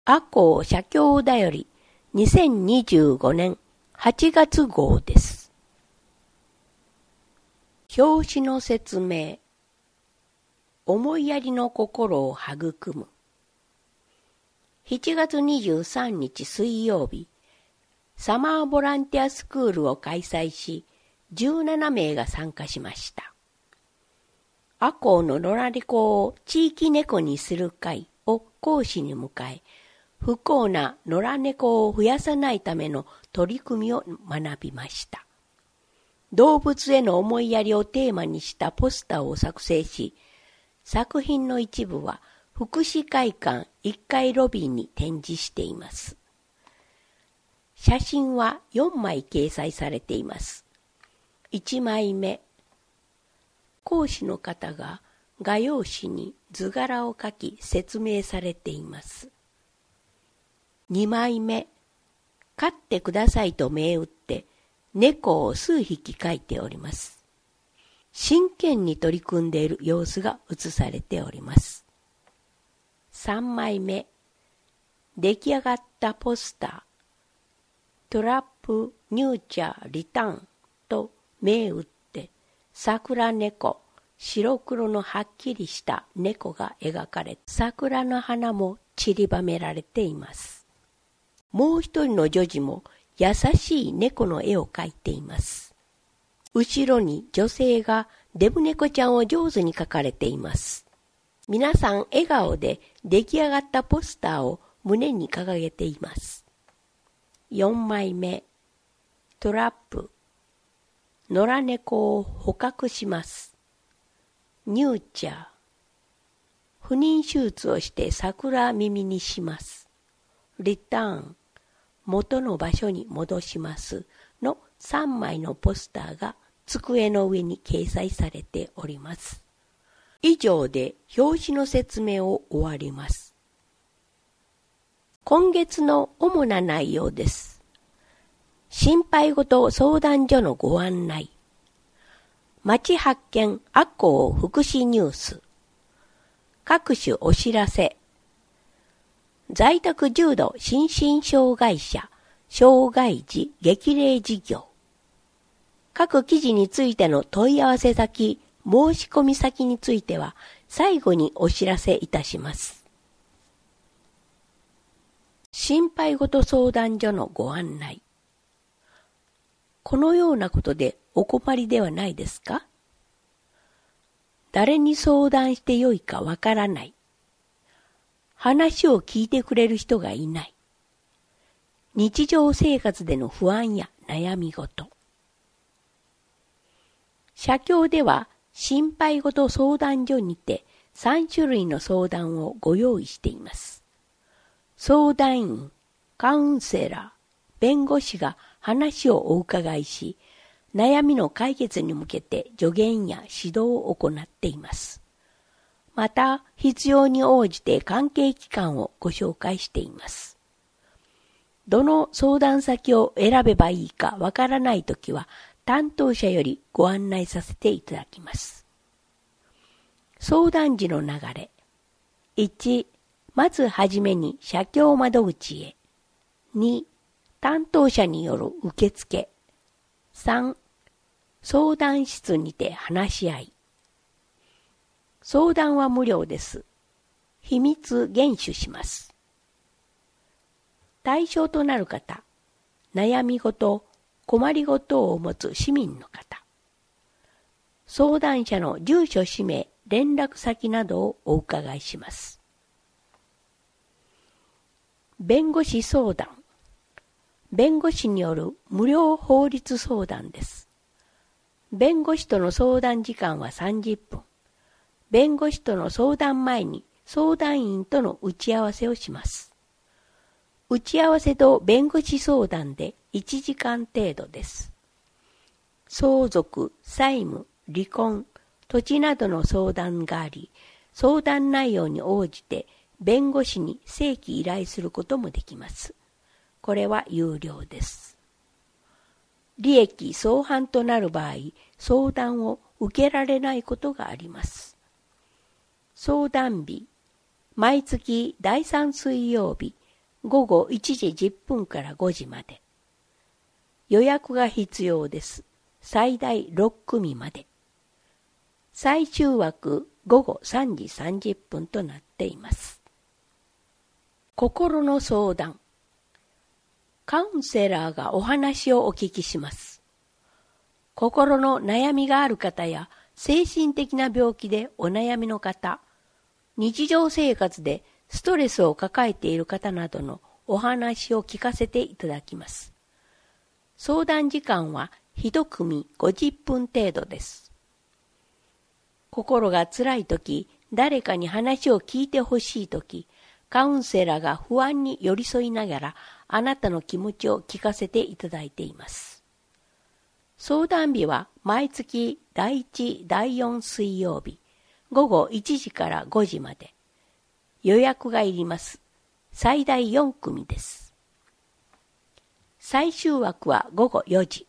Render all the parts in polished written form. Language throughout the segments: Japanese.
赤穂社協だより2025年8月号です。表紙の説明。思いやりの心を育む。7月23日水曜日、サマーボランティアスクールを開催し、17名が参加しました。赤穂の野良猫を地域猫にする会を講師に迎え、不幸な野良猫を増やさないための取り組みを学びました。動物への思いやりをテーマにしたポスターを作成し、作品の一部は福祉会館1階ロビーに展示しています。写真は4枚掲載されています。1枚目。講師の方が画用紙に図柄を描き説明されています。2枚目。飼ってくださいと銘打って猫を数匹描いております。真剣に取り組んでいる様子が写されております。3枚目。出来上がったポスター。トラップ、ニューチャー、リターンと銘打って桜猫、白黒のはっきりした猫が描かれ、桜の花も散りばめられています。もう一人の女児も優しい猫の絵を描いています。後ろに女性がデブ猫ちゃんを上手に描かれています。皆さん笑顔で出来上がったポスターを胸に掲げています。4枚目。トラップ。野良猫を捕獲します。ニューチャー。不妊手術をして桜耳にします。リターン。元の場所に戻しますの3枚のポスターが机の上に掲載されております。以上で表紙の説明を終わります。今月の主な内容です。心配事相談所のご案内。町発見赤穂福祉ニュース。各種お知らせ。在宅重度心身障害者、障害児激励事業。各記事についての問い合わせ先、申し込み先については最後にお知らせいたします。心配事相談所のご案内。このようなことでお困りではないですか？誰に相談してよいかわからない。話を聞いてくれる人がいない。日常生活での不安や悩み事。社協では心配事相談所にて3種類の相談をご用意しています。相談員、カウンセラー、弁護士が話をお伺いし、悩みの解決に向けて助言や指導を行っています。また、必要に応じて関係機関をご紹介しています。どの相談先を選べばいいかわからないときは、担当者よりご案内させていただきます。相談時の流れ。1、まずはじめに社協窓口へ。2、担当者による受付。3、相談室にて話し合い。相談は無料です。秘密厳守します。対象となる方、悩み事、困りごとを持つ市民の方。相談者の住所氏名、連絡先などをお伺いします。弁護士相談。弁護士による無料法律相談です。弁護士との相談時間は30分。弁護士との相談前に相談員との打ち合わせをします。打ち合わせと弁護士相談で1時間程度です。相続、債務、離婚、土地などの相談があり、相談内容に応じて弁護士に正規依頼することもできます。これは有料です。利益相反となる場合、相談を受けられないことがあります。相談日、毎月第3水曜日午後1時10分から5時まで。予約が必要です。最大6組まで。最終枠午後3時30分となっています。心の相談。カウンセラーがお話をお聞きします。心の悩みがある方や精神的な病気でお悩みの方、日常生活でストレスを抱えている方などのお話を聞かせていただきます。相談時間は1組50分程度です。心が辛いとき、誰かに話を聞いてほしいとき、カウンセラーが不安に寄り添いながらあなたの気持ちを聞かせていただいています。相談日は毎月第1、第4水曜日、午後1時から5時まで。予約がいります。最大4組です。最終枠は午後4時。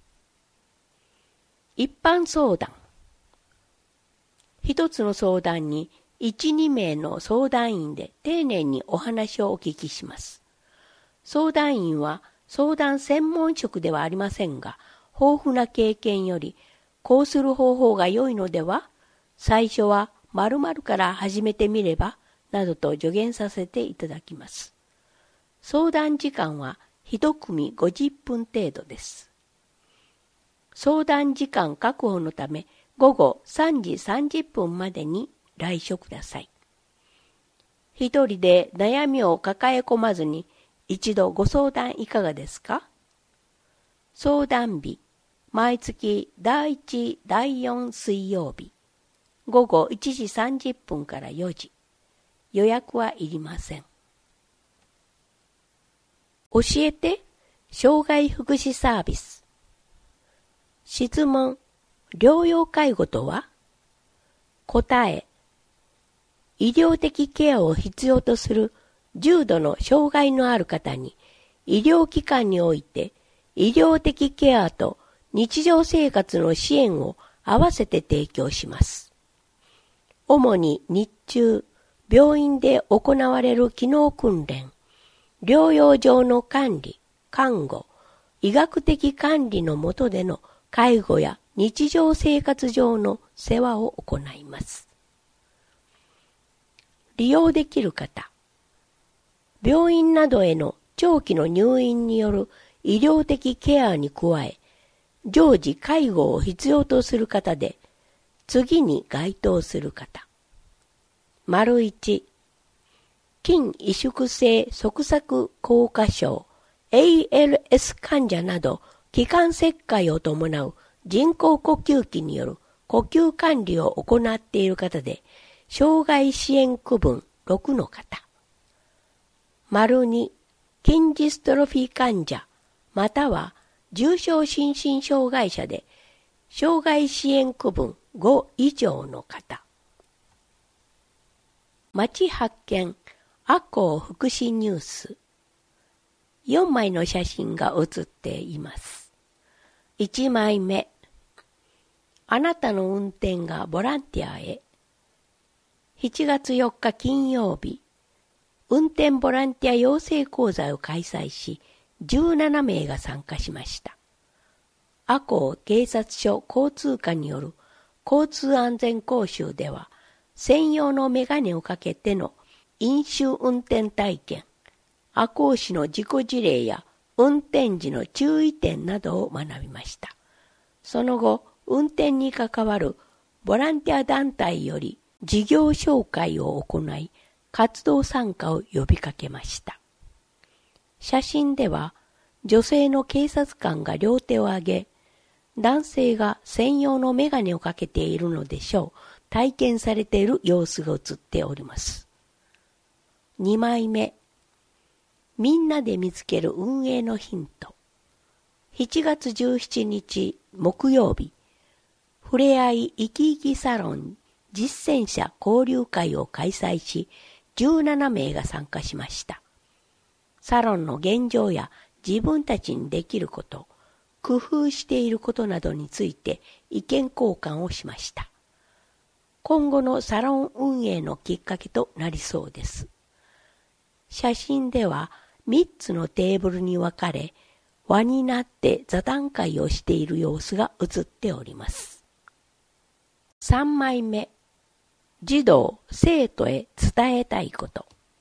一般相談。一つの相談に1、2名の相談員で丁寧にお話をお聞きします。相談員は相談専門職ではありませんが、豊富な経験より、こうする方法が良いのでは、最初は〇〇から始めてみれば、などと助言させていただきます。相談時間は1組50分程度です。相談時間確保のため、午後3時30分までに来所ください。一人で悩みを抱え込まずに、一度ご相談いかがですか？相談日、毎月第1、第4水曜日、午後1時30分から4時。予約はいりません。教えて、障害福祉サービス。質問、療養介護とは？答え、医療的ケアを必要とする重度の障害のある方に、医療機関において医療的ケアと日常生活の支援を合わせて提供します。主に日中、病院で行われる機能訓練、療養上の管理、看護、医学的管理の下での介護や日常生活上の世話を行います。利用できる方、病院などへの長期の入院による医療的ケアに加え、常時介護を必要とする方で、次に該当する方。1、筋萎縮性側索硬化症 ALS 患者など気管切開を伴う人工呼吸器による呼吸管理を行っている方で、障害支援区分6の方。2、筋ジストロフィー患者または重症心身障害者で障害支援区分5以上の方。町発見赤穂福祉ニュース。4枚の写真が写っています。1枚目。あなたの運転がボランティアへ。7月4日金曜日、運転ボランティア養成講座を開催し、17名が参加しました。赤穂警察署交通課による交通安全講習では、専用のメガネをかけての飲酒運転体験、赤穂市の事故事例や運転時の注意点などを学びました。その後、運転に関わるボランティア団体より事業紹介を行い、活動参加を呼びかけました。写真では、女性の警察官が両手を上げ、男性が専用のメガネをかけているのでしょう。体験されている様子が映っております。2枚目。みんなで見つける運営のヒント。7月17日木曜日、ふれあい生き生きサロン実践者交流会を開催し、17名が参加しました。サロンの現状や自分たちにできること、工夫していることなどについて意見交換をしました。今後のサロン運営のきっかけとなりそうです。 写真では3つのテーブルに分かれ、輪になって座談会をしている様子が写っております。3枚目、児童・生徒へ伝えたいこと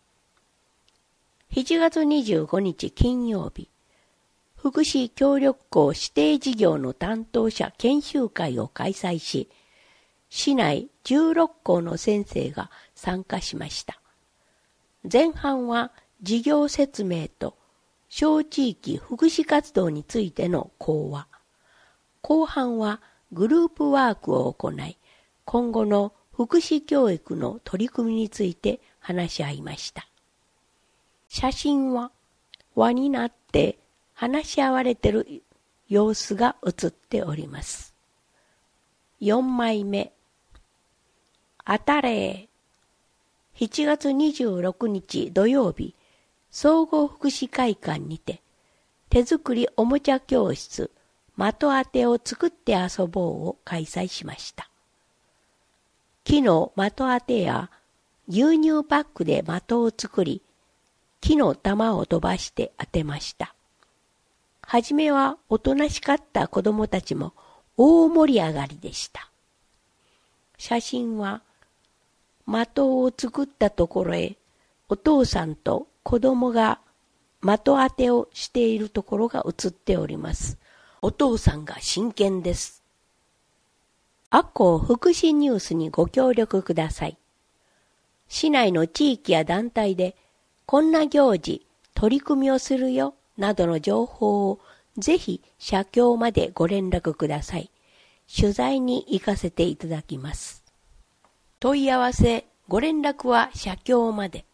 。7月25日金曜日、福祉協力校指定事業の担当者研修会を開催し、市内16校の先生が参加しました。前半は事業説明と小地域福祉活動についての講話。後半はグループワークを行い、今後の福祉教育の取り組みについて話し合いました。写真は輪になって話し合われている様子が写っております。4枚目。あたれー。7月26日土曜日、総合福祉会館にて、手作りおもちゃ教室、的当てを作って遊ぼうを開催しました。木の的当てや牛乳パックで的を作り、木の玉を飛ばして当てました。はじめはおとなしかった子供たちも大盛り上がりでした。写真は、的を作ったところへお父さんと子供が的当てをしているところが写っております。お父さんが真剣です。アコ福祉ニュースにご協力ください。市内の地域や団体でこんな行事、取り組みをするよなどの情報をぜひ社協までご連絡ください。取材に行かせていただきます。問い合わせ、ご連絡は社協まで。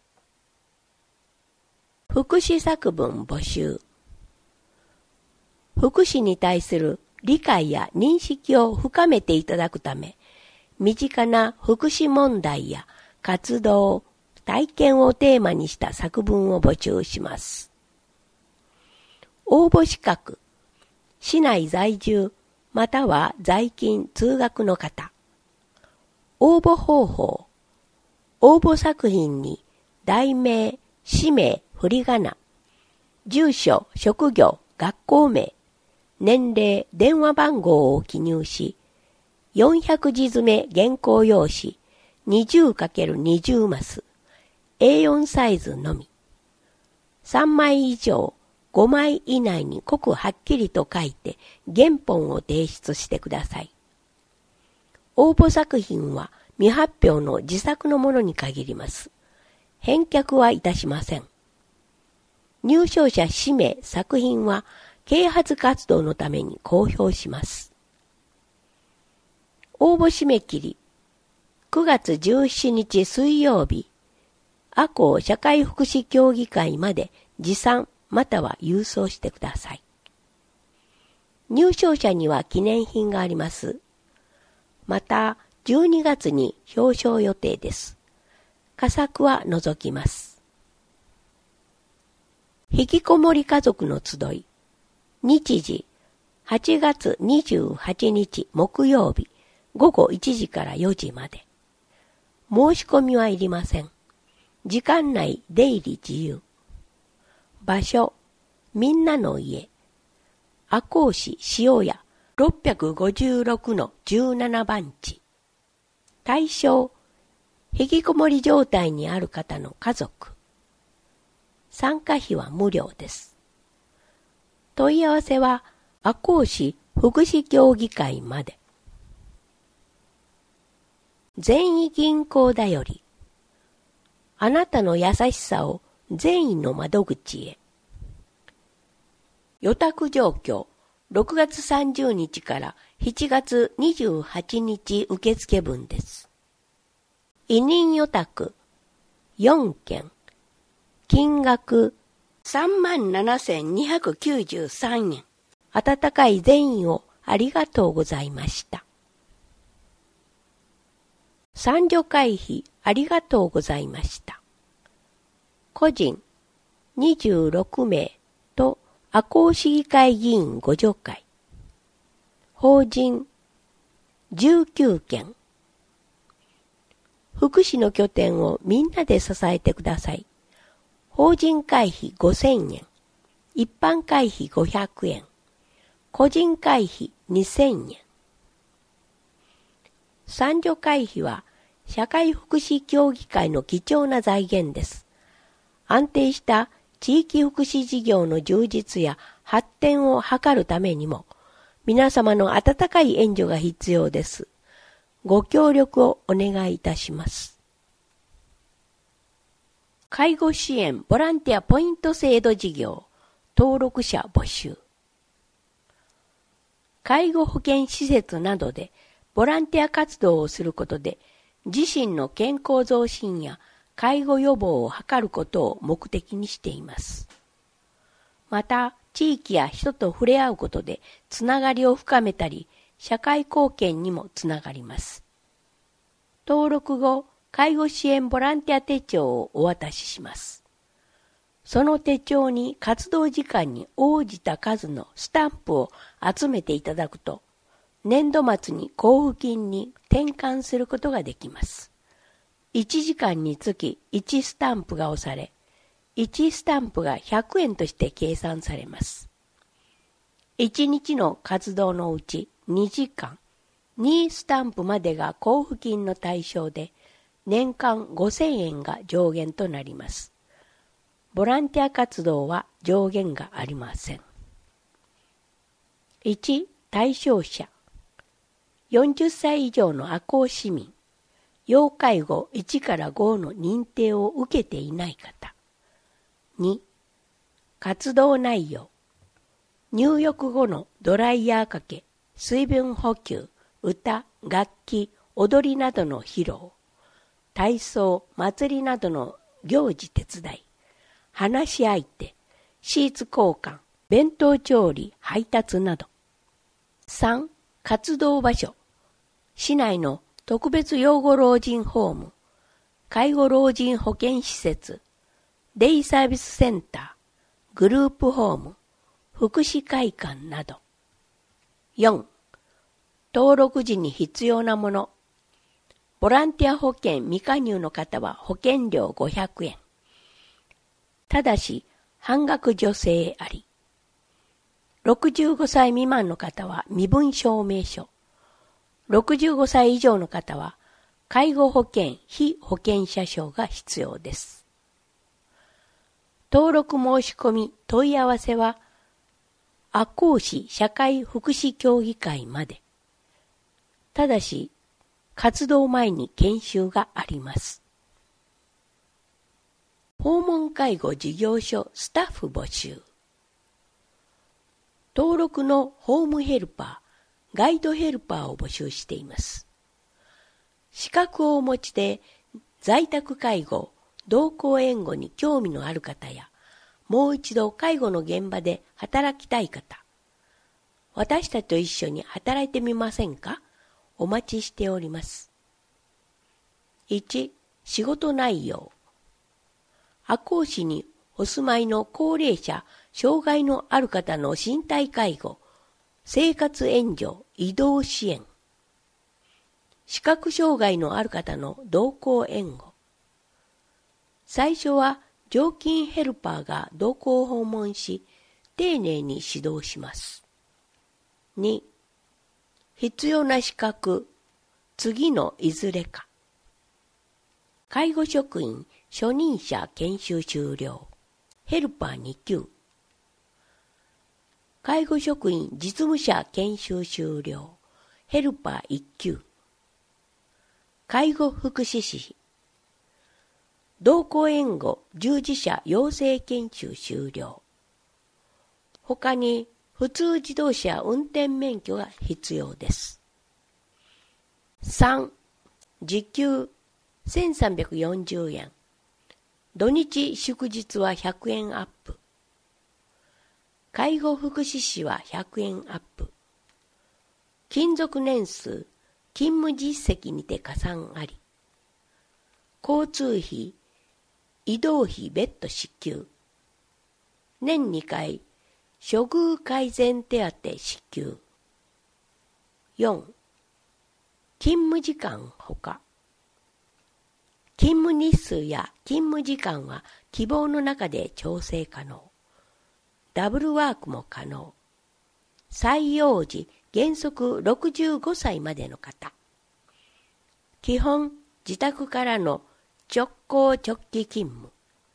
福祉作文募集。福祉に対する理解や認識を深めていただくため、身近な福祉問題や活動、体験をテーマにした作文を募集します。応募資格、市内在住または在勤通学の方。応募方法、応募作品に題名、氏名、振り仮名、住所、職業、学校名、年齢、電話番号を記入し、400字詰め原稿用紙 20×20 マス、A4 サイズのみ。3枚以上、5枚以内に濃くはっきりと書いて原本を提出してください。応募作品は未発表の自作のものに限ります。返却はいたしません。入賞者氏名、作品は啓発活動のために公表します。応募締め切り、9月17日水曜日、赤穂社会福祉協議会まで持参または郵送してください。入賞者には記念品があります。また、12月に表彰予定です。佳作は除きます。引きこもり家族の集い。日時、8月28日木曜日、午後1時から4時まで。申し込みはいりません。時間内出入り自由。場所、みんなの家。赤穂市塩屋 656-17 番地。対象、引きこもり状態にある方の家族。参加費は無料です。問い合わせは赤穂市福祉協議会まで。善意銀行だより。あなたの優しさを善意の窓口へ。予託状況、6月30日から7月28日受付分です。委任予託4件。金額37,293円。温かい善意をありがとうございました。参助会費ありがとうございました。個人26名と赤穂市議会議員互助会。法人19件。福祉の拠点をみんなで支えてください。 法人会費5000円、一般会費500円、個人会費2000円。参助会費は社会福祉協議会の貴重な財源です。安定した地域福祉事業の充実や発展を図るためにも、皆様の温かい援助が必要です。ご協力をお願いいたします。介護支援ボランティアポイント制度事業登録者募集。介護保健施設などでボランティア活動をすることで、自身の健康増進や介護予防を図ることを目的にしています。また、地域や人と触れ合うことでつながりを深めたり、社会貢献にもつながります。登録後、介護支援ボランティア手帳をお渡しします。その手帳に活動時間に応じた数のスタンプを集めていただくと、年度末に交付金に転換することができます。1時間につき1スタンプが押され、1スタンプが100円として計算されます。1日の活動のうち2時間、2スタンプまでが交付金の対象で、年間5000円が上限となります。ボランティア活動は上限がありません。1、対象者。40歳以上の赤穂市民、要介護1から5の認定を受けていない方。2、活動内容。入浴後のドライヤーかけ、水分補給、歌、楽器、踊りなどの披露、体操、祭りなどの行事手伝い、話し相手、シーツ交換、弁当調理、配達など。3、活動場所。市内の特別養護老人ホーム、介護老人保健施設、デイサービスセンター、グループホーム、福祉会館など。4、登録時に必要なもの。ボランティア保険未加入の方は保険料500円。ただし、半額助成あり。65歳未満の方は身分証明書。65歳以上の方は介護保険被保険者証が必要です。登録申し込み問い合わせは赤穂市社会福祉協議会まで。ただし活動前に研修があります。訪問介護事業所スタッフ募集。登録のホームヘルパー、ガイドヘルパーを募集しています。資格をお持ちで在宅介護、同行援護に興味のある方や、もう一度介護の現場で働きたい方、私たちと一緒に働いてみませんか？お待ちしております。1、仕事内容。赤穂市にお住まいの高齢者、障害のある方の身体介護、生活援助、移動支援。視覚障害のある方の同行援護。最初は常勤ヘルパーが同行を訪問し、丁寧に指導します。2、必要な資格、次のいずれか。介護職員初任者研修終了。ヘルパー2級。介護職員実務者研修終了。ヘルパー1級。介護福祉士。同行援護従事者養成研修終了。他に普通自動車運転免許が必要です。3、時給1340円。土日祝日は100円アップ。介護福祉士は100円アップ。勤続年数、勤務実績にて加算あり。交通費、移動費別途支給。年2回、処遇改善手当支給。4、勤務時間ほか。 勤務日数や勤務時間は希望の中で調整可能。ダブルワークも可能。採用時原則65歳までの方。基本自宅からの直行直帰勤務。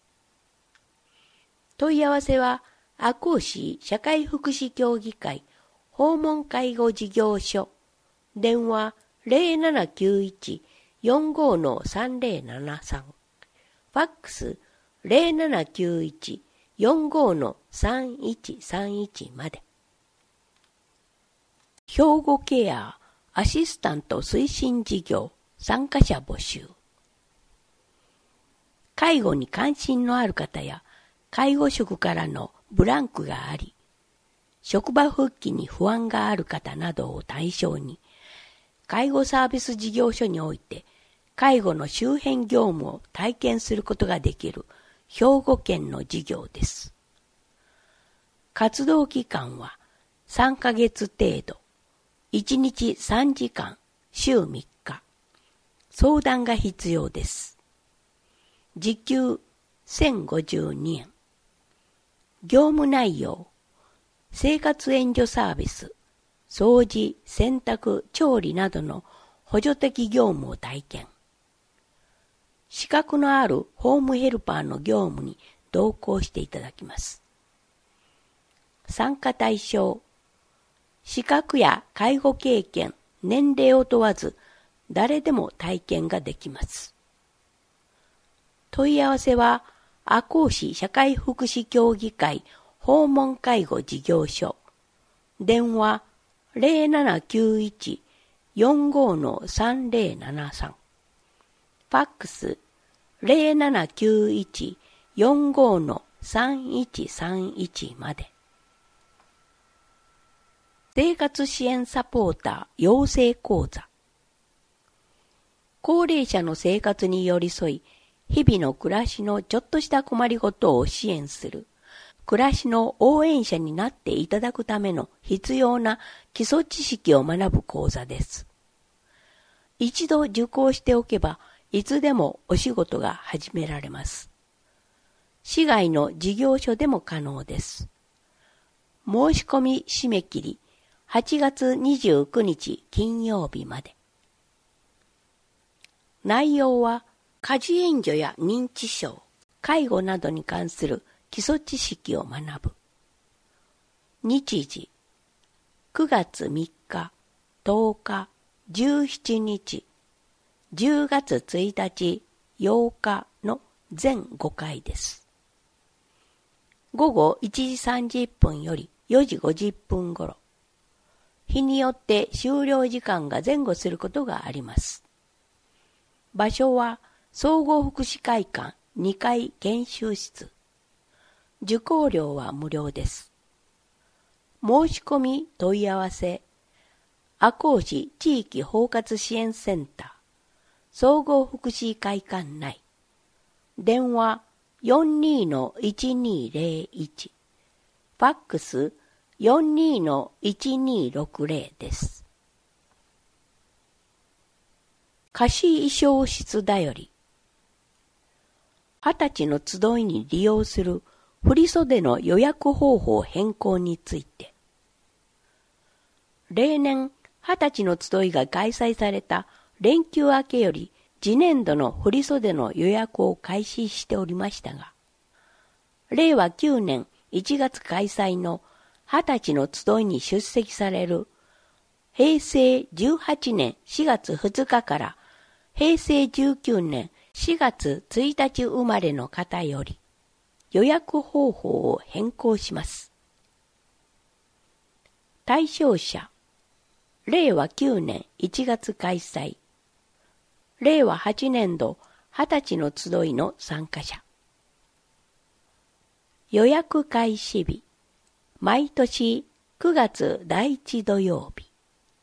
問い合わせは赤穂市社会福祉協議会訪問介護事業所電話 0791-45-3073 ファックス 0791-45-3131 まで。兵庫ケアアシスタント推進事業参加者募集。介護に関心のある方や介護職からのブランクがあり、職場復帰に不安がある方などを対象に、介護サービス事業所において介護の周辺業務を体験することができる兵庫県の事業です。活動期間は3ヶ月程度、1日3時間、週3日。相談が必要です。時給1052円。業務内容、生活援助サービス、掃除、洗濯、調理などの補助的業務を体験。資格のあるホームヘルパーの業務に同行していただきます。参加対象、資格や介護経験、年齢を問わず誰でも体験ができます。問い合わせは赤穂市社会福祉協議会訪問介護事業所電話 0791-45-3073 ファックス 0791-45-3131 まで。生活支援サポーター養成講座。高齢者の生活に寄り添い、日々の暮らしのちょっとした困りごとを支援する、暮らしの応援者になっていただくための必要な基礎知識を学ぶ講座です。一度受講しておけば、いつでもお仕事が始められます。市外の事業所でも可能です。申し込み締め切り、8月29日金曜日まで。内容は、家事援助や認知症、介護などに関する基礎知識を学ぶ。日時、9月3日、10日、17日、10月1日、8日の全5回です。午後1時30分より4時50分頃。日によって終了時間が前後することがあります。場所は総合福祉会館2階研修室。受講料は無料です。申し込み問い合わせ、赤穂市地域包括支援センター、総合福祉会館内、電話 42-1201、ファックス 42-1260 です。貸衣装室だより。20歳の集いに利用する振袖の予約方法変更について。例年、20歳の集いが開催された連休明けより次年度の振袖の予約を開始しておりましたが、令和9年1月開催の20歳の集いに出席される平成18年4月2日から平成19年4月1日生まれの方より予約方法を変更します。対象者、令和9年1月開催、令和8年度20歳の集いの参加者。予約開始日、毎年9月第1土曜日。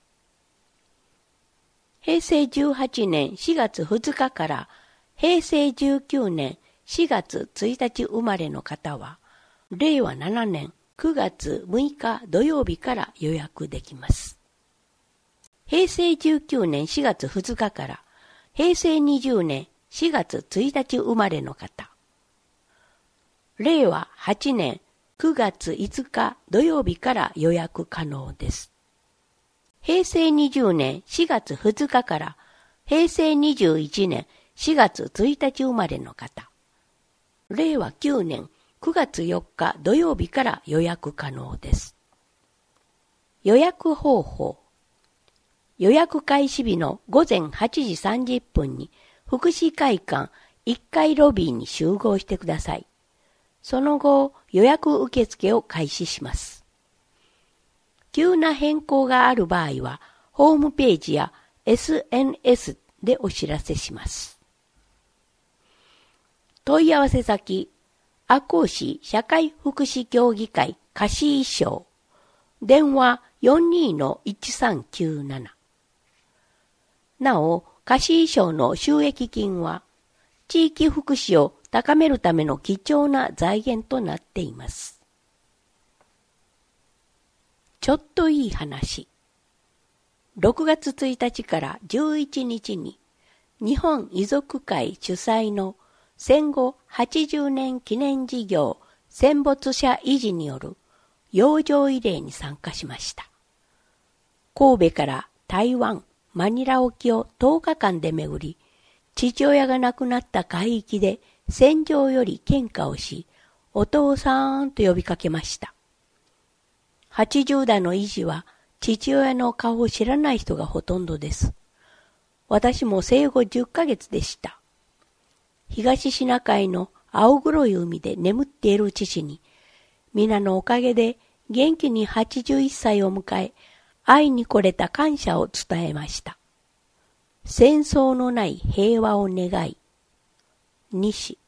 平成18年4月2日から平成19年4月1日生まれの方は、令和7年9月6日土曜日から予約できます。平成19年4月2日から平成20年 4月1日生まれの方。令和8年9月5日土曜日から予約可能です。平成20年4月2日から平成21年4月1日生まれの方。令和9年9月4日土曜日から予約可能です。予約方法。予約開始日の午前8時30分に福祉会館1階ロビーに集合してください。その後、予約受付を開始します。急な変更がある場合は、ホームページや SNS でお知らせします。問い合わせ先、赤穂市社会福祉協議会貸衣装、電話 42-1397。なお、貸衣装の収益金は、地域福祉を高めるための貴重な財源となっています。ちょっといい話。6月1日から11日に、日本遺族会主催の戦後80年記念事業戦没者維持による洋上慰霊に参加しました。神戸から台湾、マニラ沖を10日間で巡り、父親が亡くなった海域で戦場より献花をし、お父さんと呼びかけました。80代の維持は父親の顔を知らない人がほとんどです。私も生後10ヶ月でした。東シナ海の青黒い海で眠っている父に、皆のおかげで元気に81歳を迎え、会いに来れた感謝を伝えました。戦争のない平和を願い。西。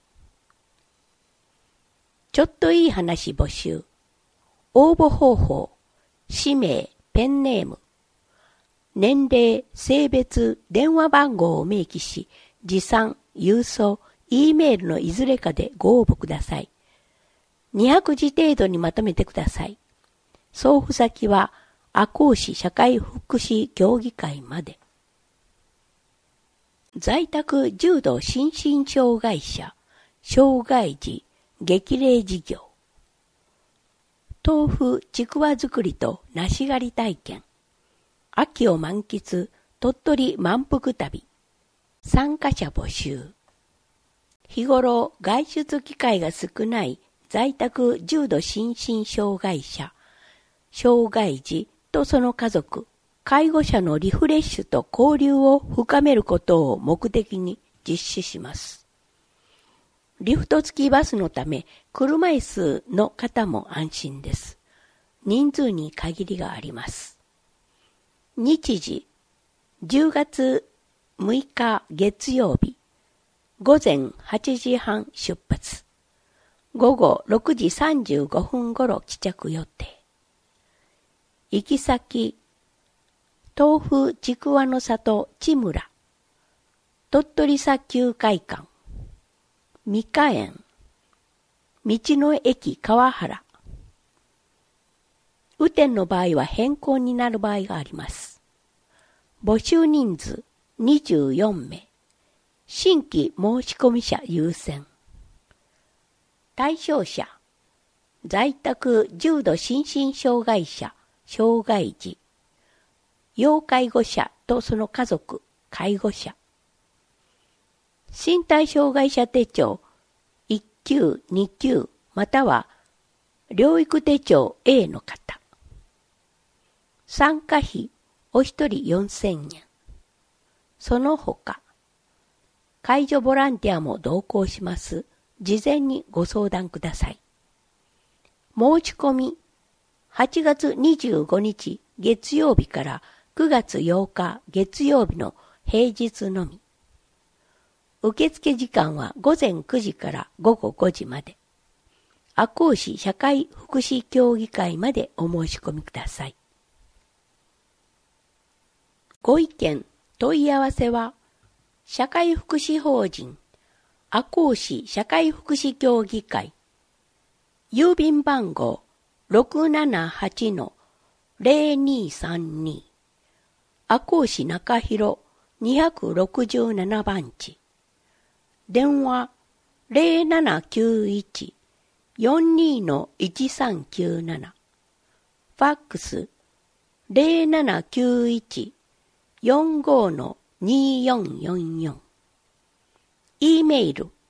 ちょっといい話募集。応募方法。氏名、ペンネーム。年齢、性別、電話番号を明記し、持参、郵送、Eメールのいずれかでご応募ください。200字程度にまとめてください。送付先は、赤穂市社会福祉協議会まで。在宅重度心身障害者、障害児、激励事業。豆腐、ちくわ作りと梨狩り体験。秋を満喫、鳥取満腹旅。参加者募集。日頃外出機会が少ない在宅重度心身障害者、障害児とその家族、介護者のリフレッシュと交流を深めることを目的に実施します。リフト付きバスのため、車椅子の方も安心です。人数に限りがあります。日時、10月6日月曜日、午前8時半出発。午後6時35分頃帰着予定。行き先、豆腐ちくわの里千村、鳥取砂丘会館、三花園、道の駅川原。雨天の場合は変更になる場合があります。募集人数24名。新規申込者優先。対象者、在宅重度心身障害者、障害児、要介護者とその家族、介護者。身体障害者手帳1級、2級、または療育手帳 A の方。参加費、お一人4000円。その他、介助ボランティアも同行します。事前にご相談ください。申し込み、8月25日月曜日から9月8日月曜日の平日のみ。受付時間は午前9時から午後5時まで。赤穂市社会福祉協議会までお申し込みください。ご意見、問い合わせは、社会福祉法人赤穂市社会福祉協議会、郵便番号 678-0232 赤穂市中広267番地。 電話0791-42-1397。ファックス0791-45-2444。E メール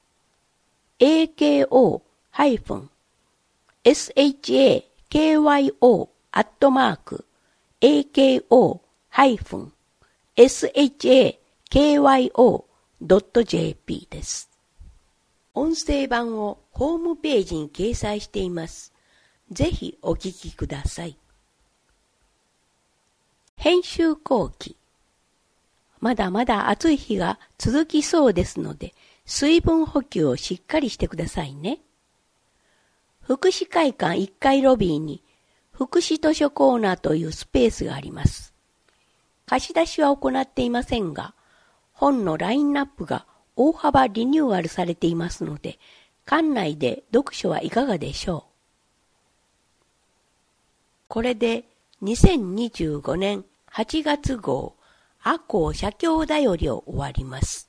ako-sho-ako-sho.jp です。音声版をホームページに掲載しています。ぜひお聞きください。編集後期。まだまだ暑い日が続きそうですので、水分補給をしっかりしてくださいね。福祉会館1階ロビーに福祉図書コーナーというスペースがあります。貸し出しは行っていませんが、本のラインナップが大幅リニューアルされていますので、館内で読書はいかがでしょう。これで2025年8月号赤穂社協だよりを終わります。